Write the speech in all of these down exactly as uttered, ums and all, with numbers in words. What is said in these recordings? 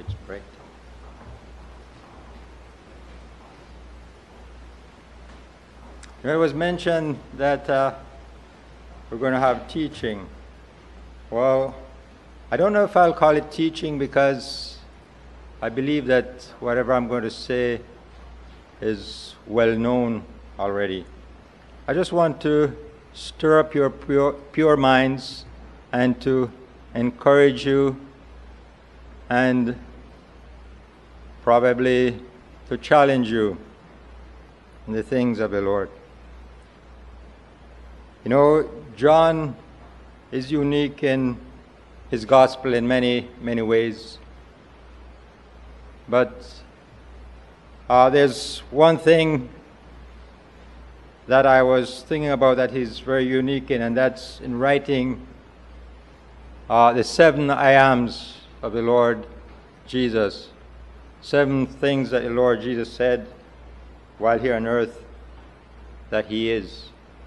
It's break. It was mentioned that uh, we're going to have teaching. Well, I don't know if I'll call it teaching because I believe that whatever I'm going to say is well known already. I just want to stir up your pure, pure minds and to encourage you and probably to challenge you in the things of the Lord. You know, John is unique in his gospel in many, many ways. But uh, there's one thing that I was thinking about that he's very unique in, and that's in writing uh, the seven I ams of the Lord Jesus. Seven things that the Lord Jesus said while here on earth that he is.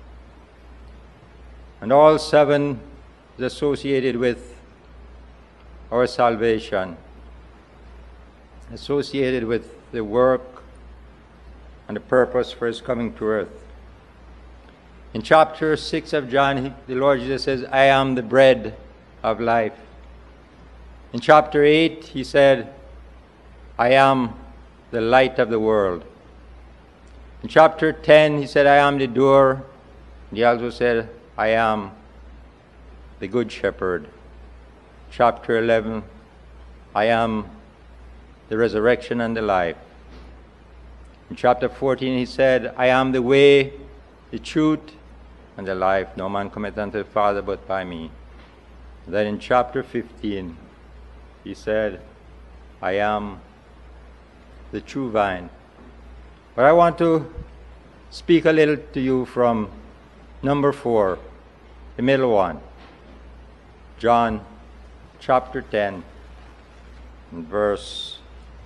And all seven is associated with our salvation, associated with the work and the purpose for his coming to earth. In chapter six of John, he, the Lord Jesus says, I am the bread of life. In chapter eight, he said, I am the light of the world. In chapter ten, he said, I am the door. And he also said, I am the good shepherd. Chapter eleven, I am the resurrection and the life. In chapter fourteen, he said, I am the way, the truth, and the life. No man cometh unto the Father but by me. Then in chapter fifteen, he said, I am the true vine. But I want to speak a little to you from number four, the middle one. John chapter ten, and verse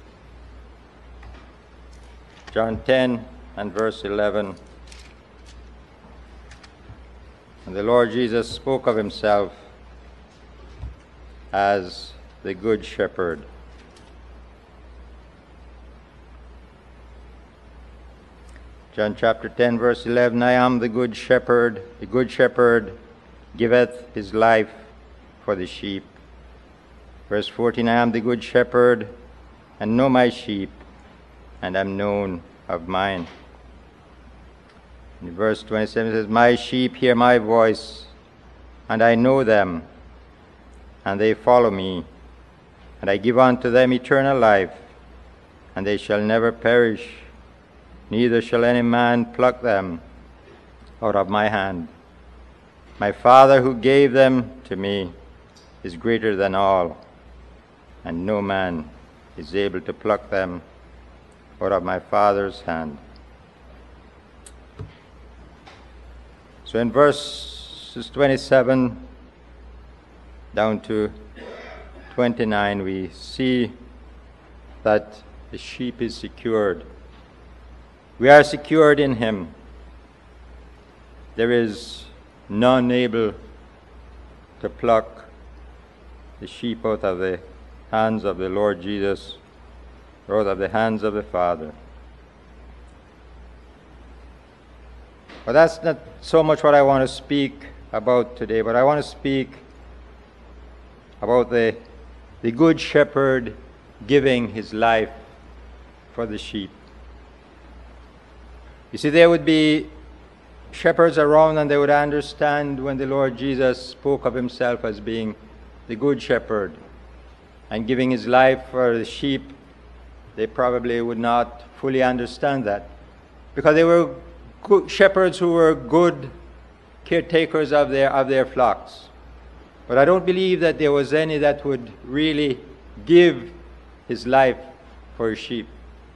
John ten and verse eleven. And the Lord Jesus spoke of himself as the good shepherd. John chapter ten, verse eleven, I am the good shepherd. The good shepherd giveth his life for the sheep. Verse fourteen, I am the good shepherd, and know my sheep, and am known of mine. In verse twenty-seven, it says, my sheep hear my voice, and I know them, and they follow me. And I give unto them eternal life, and they shall never perish, neither shall any man pluck them out of my hand. My Father who gave them to me is greater than all, and no man is able to pluck them out of my Father's hand. So in verses twenty-seven down to twenty-nine, we see that the sheep is secured. We are secured in him. There is none able to pluck the sheep out of the hands of the Lord Jesus, or out of the hands of the Father. But that's not so much what I want to speak about today, but I want to speak about the, the good shepherd giving his life for the sheep. You see, there would be shepherds around, and they would understand when the Lord Jesus spoke of himself as being the good shepherd and giving his life for the sheep. They probably would not fully understand that, because they were good shepherds who were good caretakers of their of their flocks. But I don't believe that there was any that would really give his life for his sheep.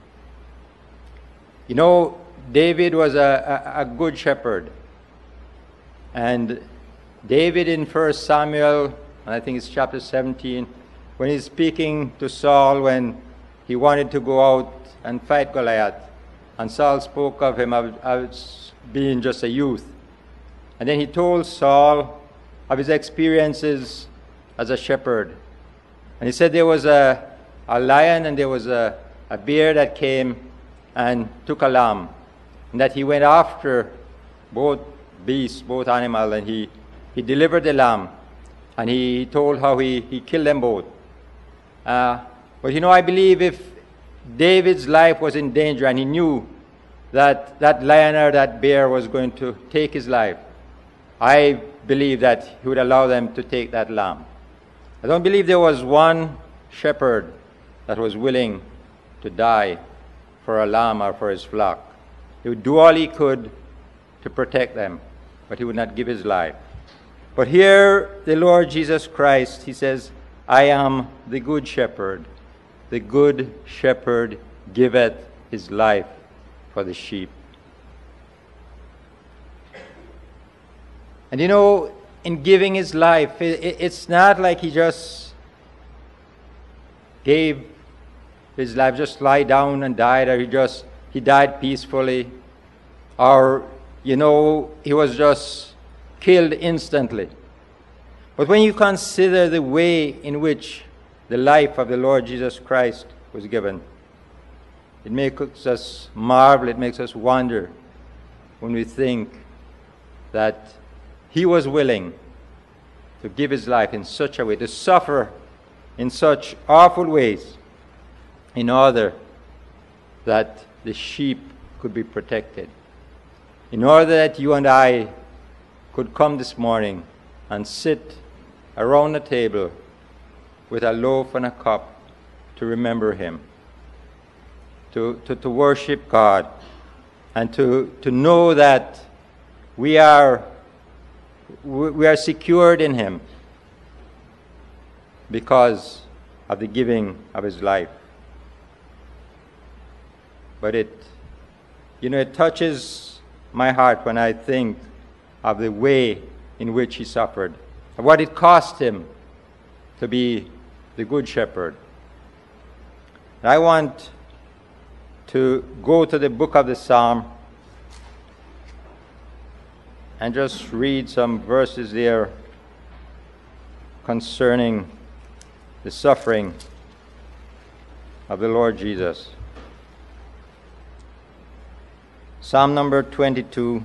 You know, David was a, a, a good shepherd. And David in First Samuel, I think it's chapter seventeen, when he's speaking to Saul when he wanted to go out and fight Goliath, and Saul spoke of him as being just a youth. And then he told Saul of his experiences as a shepherd. And he said there was a, a lion and there was a, a bear that came and took a lamb. And that he went after both beasts, both animals, and he, he delivered the lamb. And he told how he, he killed them both. Uh, but you know, I believe if David's life was in danger and he knew that that lion or that bear was going to take his life, I believe that he would allow them to take that lamb. I don't believe there was one shepherd that was willing to die for a lamb or for his flock. He would do all he could to protect them, but he would not give his life. But here, the Lord Jesus Christ, he says, I am the good shepherd. The good shepherd giveth his life for the sheep. And you know, in giving his life, it, it's not like he just gave his life, just lie down and died, or he just, he died peacefully, or, you know, he was just killed instantly. But when you consider the way in which the life of the Lord Jesus Christ was given, it makes us marvel, it makes us wonder when we think that he was willing to give his life in such a way, to suffer in such awful ways, in order that the sheep could be protected, in order that you and I could come this morning and sit around the table with a loaf and a cup to remember him, to, to, to worship God, and to, to know that we are, we are secured in him because of the giving of his life. But it, you know, it touches my heart when I think of the way in which he suffered, of what it cost him to be the good shepherd. And I want to go to the book of the Psalm and just read some verses there concerning the suffering of the Lord Jesus. Psalm number twenty-two.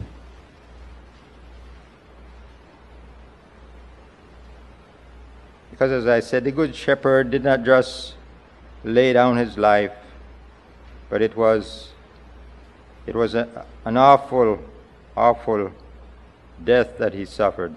Because as I said, the good shepherd did not just lay down his life, but it was it was a, an awful, awful death that he suffered.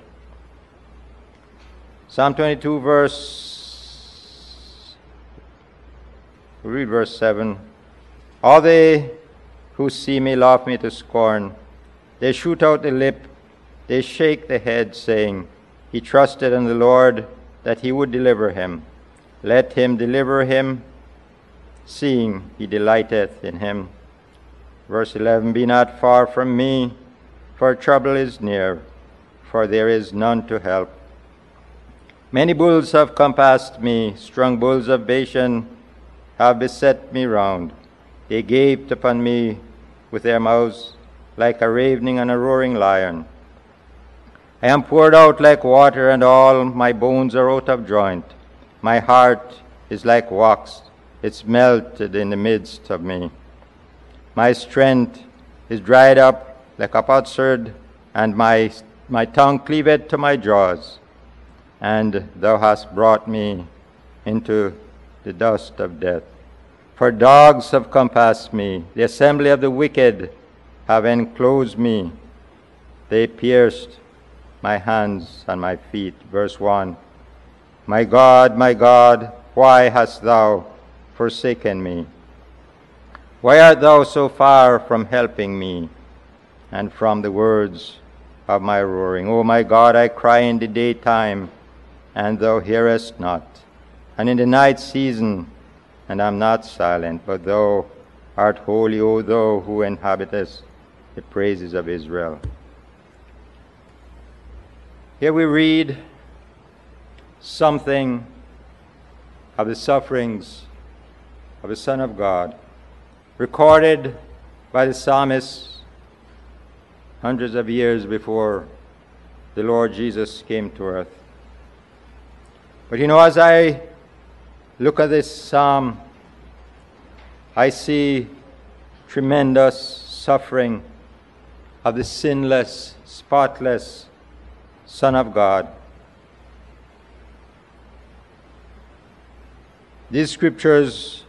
Psalm twenty-two, verse, read verse seven. All they who see me laugh me to scorn. They shoot out the lip, they shake the head, saying, He trusted in the Lord, that he would deliver him. Let him deliver him, seeing he delighteth in him. Verse eleven, Be not far from me, for trouble is near, for there is none to help. Many bulls have compassed me, strong bulls of Bashan have beset me round. They gaped upon me with their mouths like a ravening and a roaring lion. I am poured out like water, and all my bones are out of joint. My heart is like wax, it's melted in the midst of me. My strength is dried up like a potsherd, and my, my tongue cleaveth to my jaws. And thou hast brought me into the dust of death. For dogs have compassed me, the assembly of the wicked have enclosed me. They pierced my hands and my feet. Verse one, My God, my God, why hast thou forsaken me? Why art thou so far from helping me, and from the words of my roaring? O my God, I cry in the daytime, and thou hearest not, and in the night season, and I am not silent, but thou art holy, O thou who inhabitest the praises of Israel. Here we read something of the sufferings of the Son of God, recorded by the psalmist hundreds of years before the Lord Jesus came to earth. But you know, as I look at this psalm, I see tremendous suffering of the sinless, spotless Son of God. These scriptures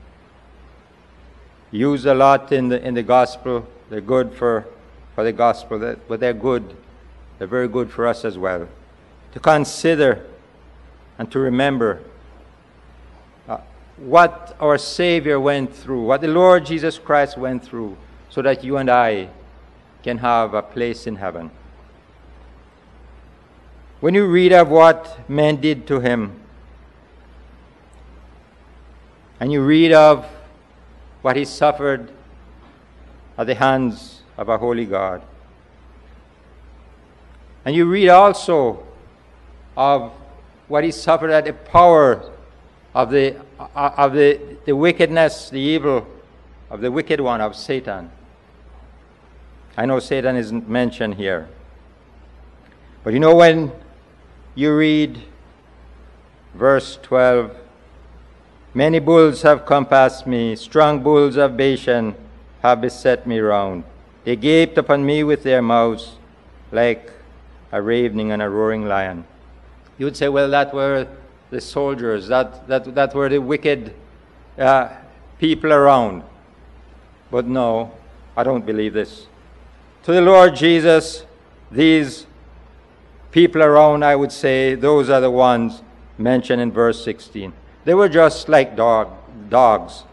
used a lot in the in the gospel. They're good for, for the gospel, but they're good. They're very good for us as well. To consider and to remember uh, what our Savior went through, what the Lord Jesus Christ went through, so that you and I can have a place in heaven. When you read of what men did to him, and you read of what he suffered at the hands of a holy God, and you read also of what he suffered at the power of the of the, the wickedness, the evil of the wicked one, of Satan. I know Satan isn't mentioned here. But you know, when you read verse twelve, many bulls have compassed me, strong bulls of Bashan have beset me round. They gaped upon me with their mouths like a ravening and a roaring lion. You would say, well, that were the soldiers, that, that, that were the wicked uh, people around. But no, I don't believe this. To the Lord Jesus, these people around, I would say, those are the ones mentioned in verse sixteen. They were just like dog, dogs.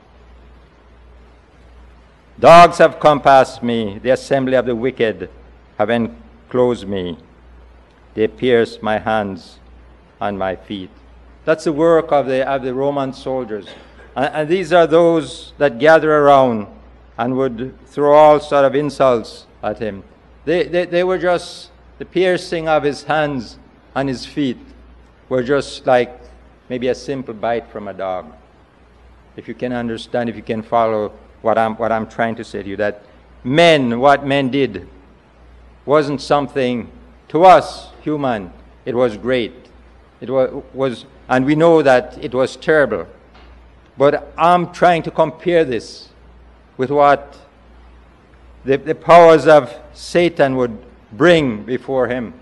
Dogs have compassed me. The assembly of the wicked have enclosed me. They pierced my hands and my feet. That's the work of the, of the Roman soldiers. And, and these are those that gather around and would throw all sort of insults at him. They, they, they were just, the piercing of his hands and his feet were just like maybe a simple bite from a dog. If you can understand, if you can follow what I'm, what I'm trying to say to you, that men, what men did, wasn't something to us, human. It was great. It was, was, and we know that it was terrible. But I'm trying to compare this with what the, the powers of Satan would bring before him.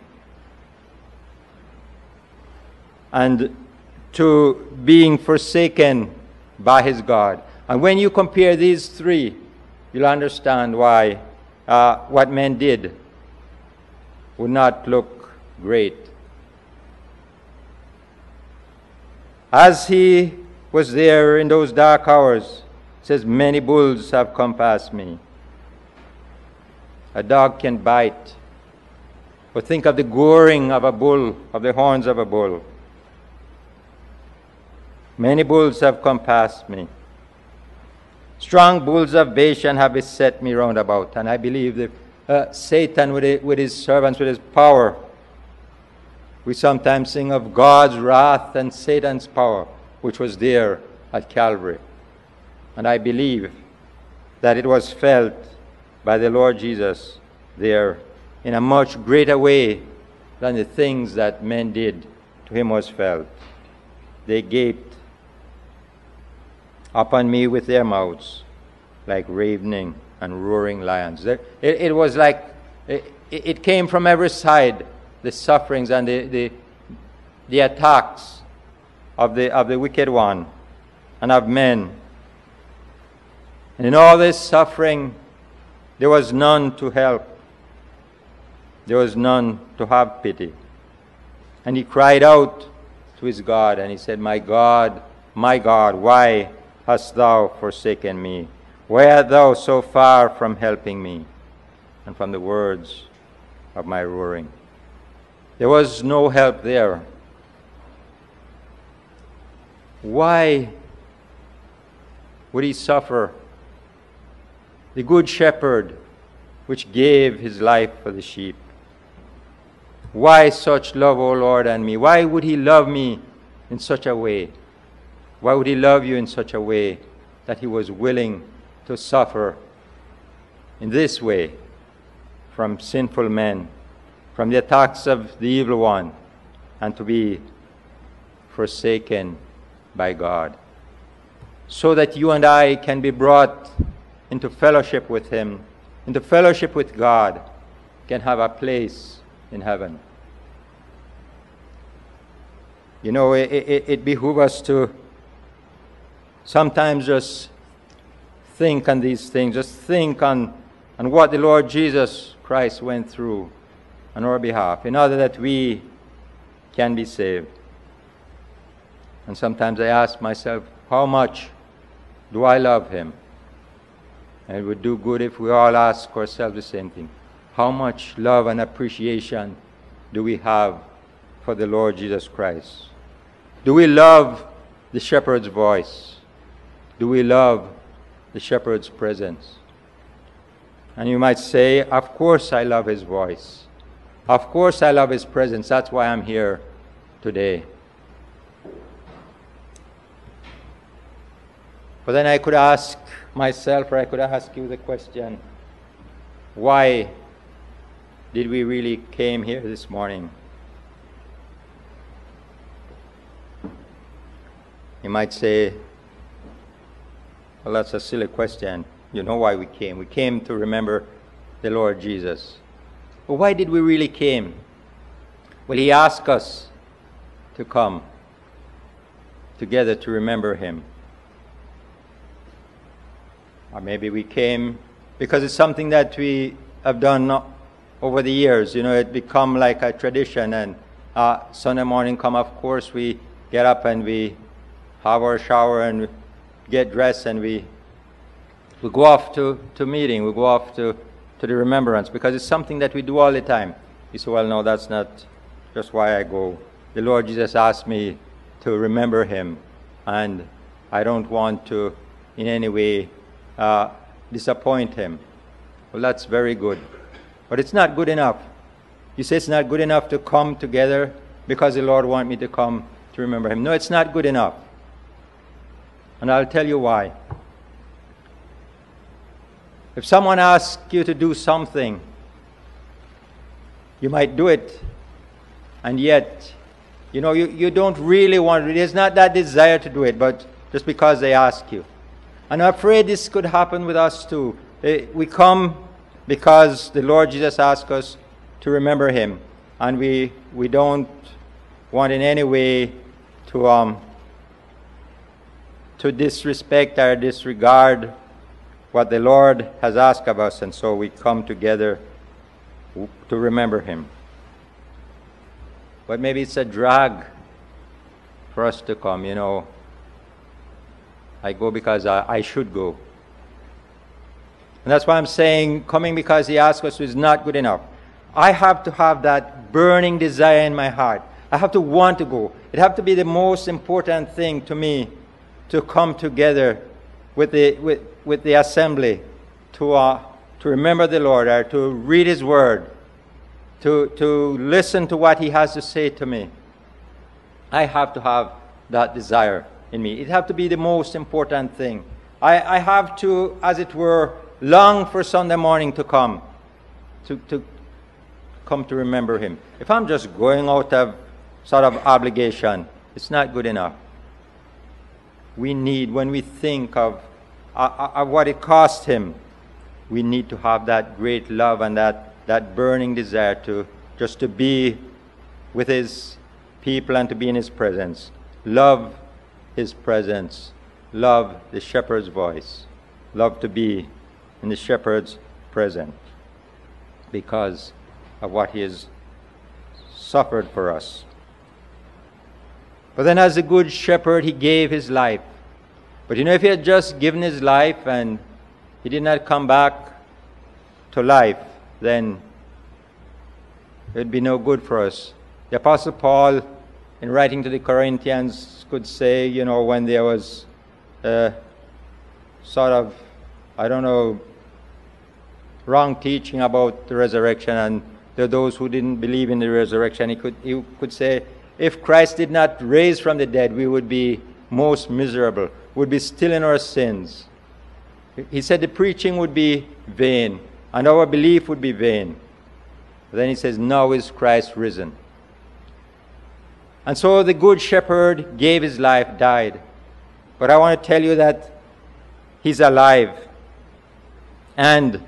And to being forsaken by his God. And when you compare these three, you'll understand why uh, what men did would not look great. As he was there in those dark hours, it says, many bulls have compassed me. A dog can bite. But think of the goring of a bull, of the horns of a bull. Many bulls have compassed me. Strong bulls of Bashan have beset me round about. And I believe that uh, Satan, with, it, with his servants, with his power, we sometimes sing of God's wrath and Satan's power, which was there at Calvary. And I believe that it was felt by the Lord Jesus there in a much greater way than the things that men did to him was felt. They gaped upon me with their mouths like ravening and roaring lions. It, it was like, it, it came from every side, the sufferings and the, the, the attacks of the, of the wicked one and of men. And in all this suffering, there was none to help. There was none to have pity. And he cried out to his God, and he said, my God, my God, why hast thou forsaken me? Why art thou so far from helping me and from the words of my roaring? There was no help there. Why would he suffer? The good shepherd which gave his life for the sheep. Why such love, O Lord, and me? Why would he love me in such a way? Why would he love you in such a way that he was willing to suffer in this way from sinful men, from the attacks of the evil one, and to be forsaken by God, so that you and I can be brought into fellowship with Him, into fellowship with God, can have a place in heaven. You know, it, it, it behooves us to sometimes just think on these things, just think on, on what the Lord Jesus Christ went through on our behalf in order that we can be saved. And sometimes I ask myself, how much do I love Him? And it would do good if we all ask ourselves the same thing. How much love and appreciation do we have for the Lord Jesus Christ? Do we love the shepherd's voice? Do we love the shepherd's presence? And you might say, of course I love His voice. Of course I love His presence. That's why I'm here today. But then I could ask myself, or I could ask you the question, why did we really came here this morning? You might say, well, that's a silly question. You know why we came. We came to remember the Lord Jesus. But why did we really came? Well, He asked us to come together to remember Him. Or maybe we came because it's something that we have done over the years. You know, it become like a tradition. And uh, Sunday morning come, of course, we get up and we have our shower and get dressed and we we go off to, to meeting. We go off to, to the remembrance because it's something that we do all the time. You say, well, no, that's not just why I go. The Lord Jesus asked me to remember Him, and I don't want to in any way uh, disappoint Him. Well, that's very good. But it's not good enough. You say it's not good enough to come together because the Lord wants me to come to remember Him. No, it's not good enough. And I'll tell you why. If someone asks you to do something, you might do it, and yet, you know, you, you don't really want it. There's not that desire to do it, but just because they ask you. And I'm afraid this could happen with us too. We come because the Lord Jesus asked us to remember Him, and we we don't want in any way to um to disrespect or disregard what the Lord has asked of us, and so we come together to remember Him. But maybe it's a drag for us to come, you know. I go because I, I should go. And that's why I'm saying coming because He asked us is not good enough. I have to have that burning desire in my heart. I have to want to go. It has to be the most important thing to me to come together with the with, with the assembly to uh, to remember the Lord, or to read His Word, to to listen to what He has to say to me. I have to have that desire in me. It has to be the most important thing. I, I have to, as it were, long for Sunday morning to come, to to come to remember Him. If I'm just going out of sort of obligation, it's not good enough. We need, when we think of, uh, of what it cost Him, we need to have that great love and that, that burning desire to just to be with His people and to be in His presence. Love His presence. Love the shepherd's voice. Love to be in the shepherd's presence because of what He has suffered for us. But then as a good shepherd, He gave His life. But you know, if He had just given His life and He did not come back to life, then it would be no good for us. The Apostle Paul, in writing to the Corinthians, could say, you know, when there was uh, sort of, I don't know, wrong teaching about the resurrection, and there are those who didn't believe in the resurrection, he could, he could say, if Christ did not raise from the dead, we would be most miserable, would be still in our sins. He said the preaching would be vain, and our belief would be vain. But then he says, now is Christ risen. And so the good shepherd gave his life, died. But I want to tell you that He's alive. And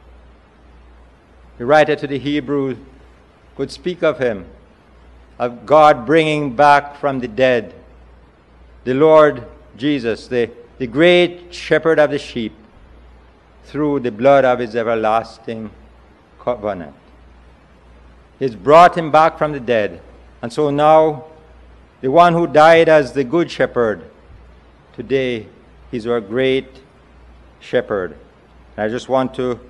the writer to the Hebrews could speak of Him, of God bringing back from the dead the Lord Jesus, the, the great shepherd of the sheep, through the blood of His everlasting covenant. He's brought Him back from the dead. And so now, the one who died as the good shepherd, today He's our great shepherd. And I just want to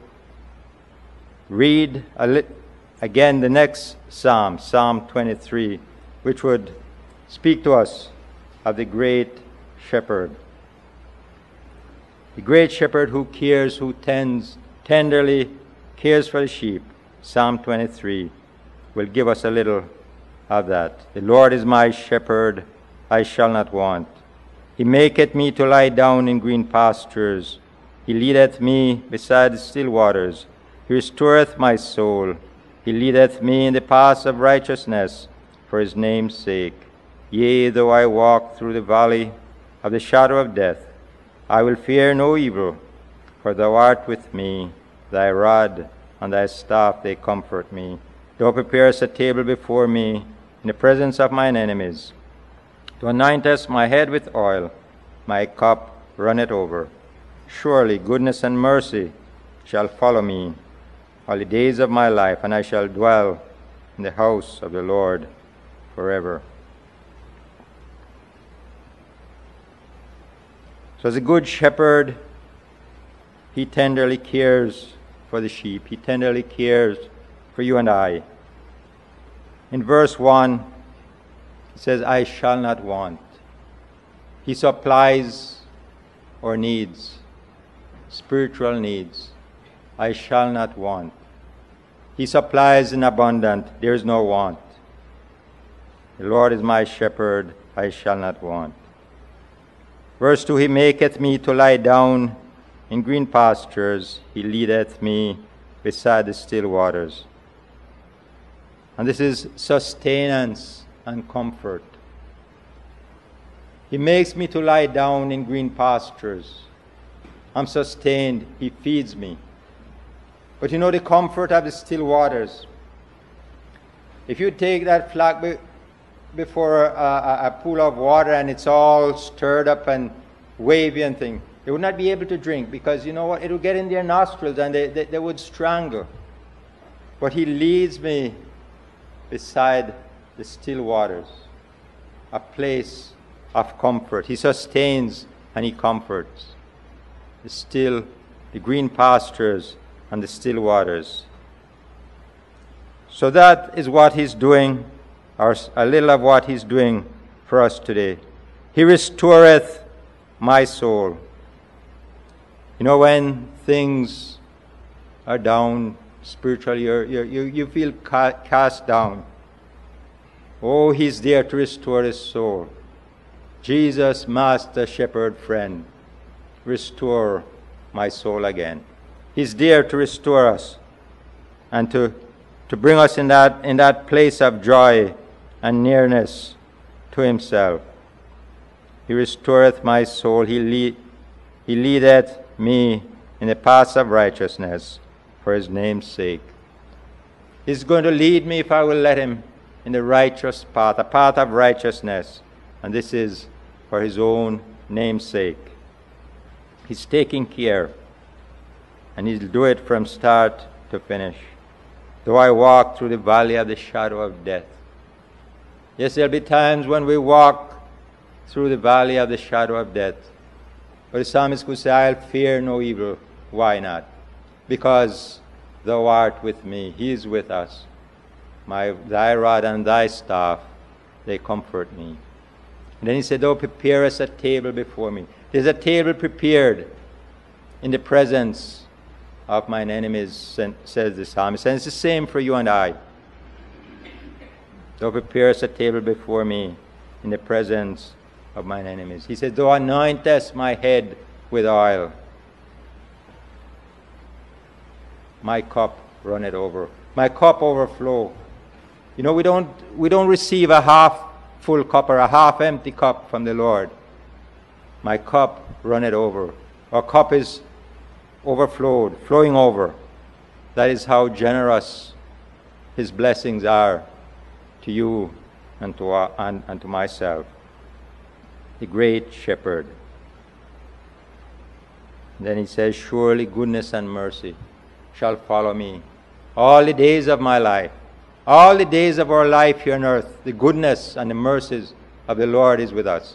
read a li- again the next psalm, Psalm twenty-three, which would speak to us of the great shepherd. The great shepherd who cares, who tends, tenderly cares for the sheep. Psalm twenty-three will give us a little of that. The Lord is my shepherd, I shall not want. He maketh me to lie down in green pastures. He leadeth me beside the still waters. He restoreth my soul. He leadeth me in the paths of righteousness for His name's sake. Yea, though I walk through the valley of the shadow of death, I will fear no evil, for Thou art with me. Thy rod and Thy staff, they comfort me. Thou preparest a table before me in the presence of mine enemies. Thou anointest my head with oil, my cup runneth over. Surely goodness and mercy shall follow me all the days of my life, and I shall dwell in the house of the Lord forever. So as a good shepherd, He tenderly cares for the sheep. He tenderly cares for you and I. In verse one, it says, I shall not want. He supplies our needs, spiritual needs. I shall not want. He supplies in abundance. There is no want. The Lord is my shepherd, I shall not want. Verse two, He maketh me to lie down in green pastures. He leadeth me beside the still waters. And this is sustenance and comfort. He makes me to lie down in green pastures. I'm sustained. He feeds me. But you know the comfort of the still waters. If you take that flock be- before a, a, a pool of water and it's all stirred up and wavy and thing, they would not be able to drink, because you know what? It would get in their nostrils and they, they, they would strangle. But He leads me beside the still waters, a place of comfort. He sustains and He comforts. The still, the green pastures and the still waters. So that is what He's doing, or a little of what He's doing for us today. He restoreth my soul. You know, when things are down spiritually, you're, you're, you you feel ca- cast down. Oh, He's there to restore His soul. Jesus, Master, Shepherd, Friend, restore my soul again. He's there to restore us and to, to bring us in that, in that place of joy and nearness to Himself. He restoreth my soul. He, lead, he leadeth me in the paths of righteousness for His name's sake. He's going to lead me if I will let Him in the righteous path, a path of righteousness. And this is for His own name's sake. He's taking care. And He'll do it from start to finish. Though I walk through the valley of the shadow of death. Yes, there'll be times when we walk through the valley of the shadow of death. But the psalmist could say, I'll fear no evil. Why not? Because Thou art with me. He is with us. My, Thy rod and Thy staff, they comfort me. And then He said, Thou preparest a table before me. There's a table prepared in the presence of mine enemies, says the psalmist. And it's the same for you and I. Thou preparest a table before me in the presence of mine enemies. He said, Thou anointest my head with oil. My cup runneth over. My cup overflow. You know, we don't we don't receive a half full cup or a half empty cup from the Lord. my cup runneth over. Our cup is overflowed, flowing over. That is how generous his blessings are to you and to, our, and, and to myself. The great shepherd. And then he says, surely goodness and mercy shall follow me all the days of my life. All the days of our life here on earth, the goodness and the mercies of the Lord is with us.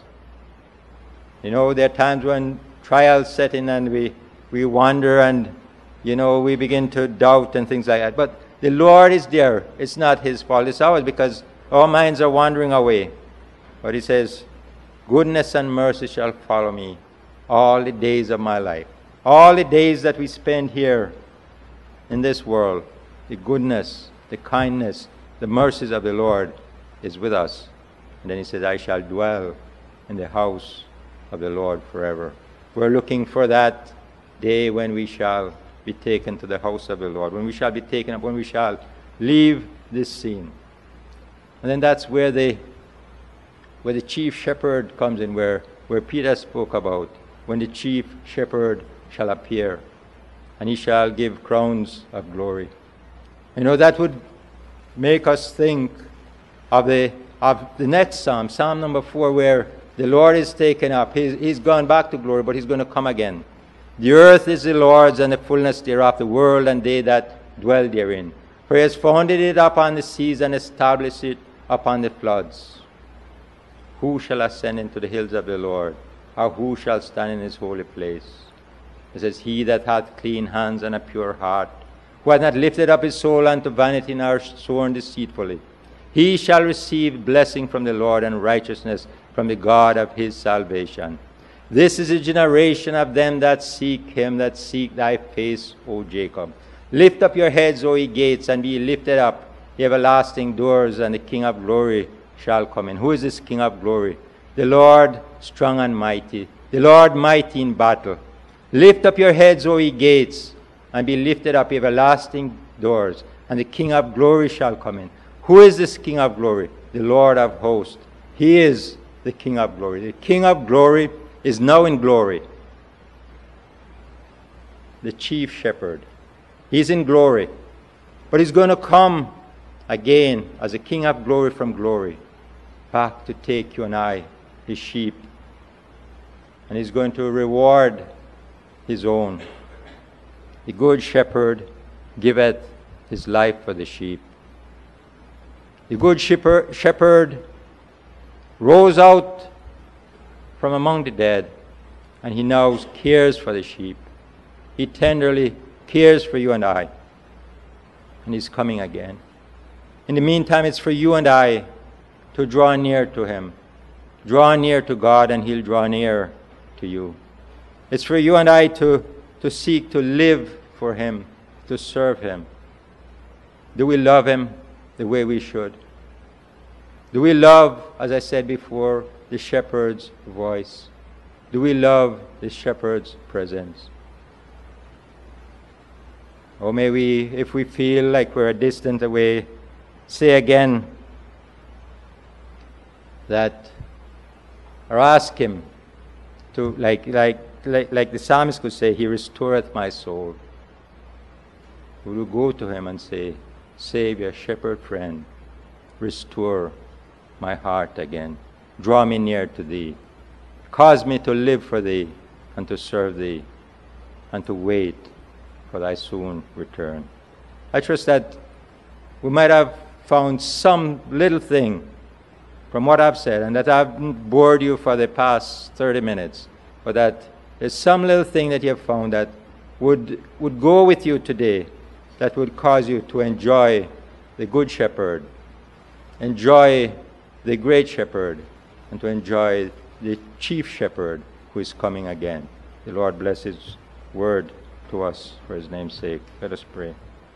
You know, there are times when trials set in and we, we wander and, you know, we begin to doubt and things like that. But the Lord is there. It's not his fault. It's ours because our minds are wandering away. But he says, goodness and mercy shall follow me all the days of my life. All the days that we spend here in this world, the goodness, the kindness, the mercies of the Lord is with us. And then he says, I shall dwell in the house of the Lord forever. We're looking for that day when we shall be taken to the house of the Lord, when we shall be taken up, when we shall leave this scene. And then that's where the where the chief shepherd comes in, where, where Peter spoke about, when the chief shepherd shall appear, and he shall give crowns of glory. You know, that would make us think of the of the next psalm, Psalm number four, where the Lord is taken up. He's, he's gone back to glory, but he's going to come again. The earth is the Lord's, and the fullness thereof, the world and they that dwell therein. For he has founded it upon the seas and established it upon the floods. Who shall ascend into the hills of the Lord? Or who shall stand in his holy place? It says, he that hath clean hands and a pure heart, who hath not lifted up his soul unto vanity nor sworn deceitfully, he shall receive blessing from the Lord and righteousness from the God of his salvation. This is a generation of them that seek him, that seek thy face, O Jacob. Lift up your heads, O ye gates, and be lifted up, ye everlasting doors, and the King of glory shall come in. Who is this King of glory? The Lord strong and mighty, the Lord mighty in battle. Lift up your heads, O ye gates, and be lifted up, ye everlasting doors, and the King of glory shall come in. Who is this King of glory? The Lord of hosts. He is the King of glory. The King of glory is now in glory. The chief shepherd. He's in glory. But he's going to come again as a King of glory from glory, back to take you and I, his sheep. And he's going to reward his own. The good shepherd giveth his life for the sheep. The good shepherd, shepherd rose out from among the dead, and he now cares for the sheep. He tenderly cares for you and I, and he's coming again. In the meantime, it's for you and I to draw near to him. Draw near to God, and he'll draw near to you. It's for you and I to, to seek to live for him, to serve him. Do we love him the way we should? Do we love, as I said before, the shepherd's voice? Do we love the shepherd's presence? Or may we, if we feel like we're a distant away, say again that, or ask him to, like, like, like, like the psalmist could say, he restoreth my soul. We will go to him and say, Savior, shepherd friend, restore my heart again. Draw me near to thee. Cause me to live for thee and to serve thee and to wait for thy soon return. I trust that we might have found some little thing from what I've said, and that I've bored you for the past thirty minutes, but that there's some little thing that you have found that would, would go with you today, that would cause you to enjoy the Good Shepherd, enjoy the Great Shepherd, and to enjoy the Chief Shepherd who is coming again. The Lord bless his word to us for his name's sake. Let us pray.